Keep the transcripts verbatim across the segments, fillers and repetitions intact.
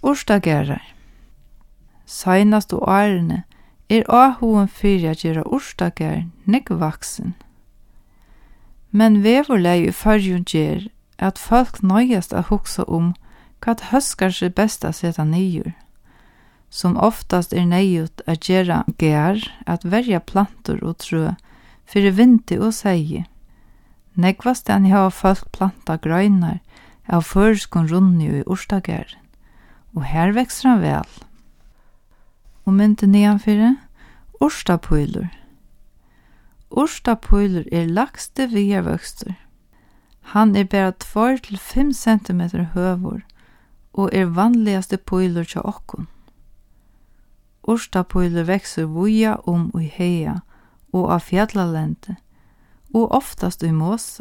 Urtagarðar. Seinast og árene er áhugan fyrir at gera urtagarð neggvaksin. Men veðurlagi í Føroyum ger at folk nøyast at hugsa um hvat høskar seg best at seta niður, som oftast er neyjut at gera gær at verja plantur og trø fyrir vindi og seigi. Neggvastan hava folk planta grøynar av førskun runni i urtagarðin, og her vekser han vel. Og mynte nedanfyrir, urtapílur. Urtapílur er lagste viarvøkstur. Han er bara två til fem centimeter høvur og er vanligaste pílur til okkun. Urtapílur vekser vuja om i heia og av fjallalente, og oftast i mosa.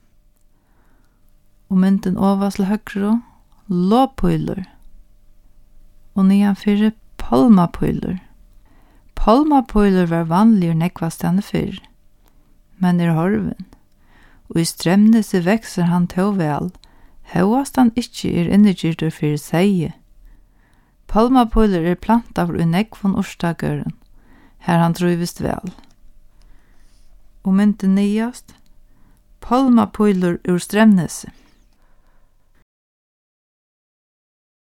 Og mynden ovast til høgru, låpílur. Og nedanfyrir, palmapílur. Palmapílur var vanligur neggvastande fyrr, men er horven. Og i Stremnesi vekser han til vel, høyast han ikkje er innegyrdur fyrir seie. Palmapílur er plantaður i neggvun urtagarðin, her han trúvist vel. Og myndi nyast, palmapílur ur Stremnesi.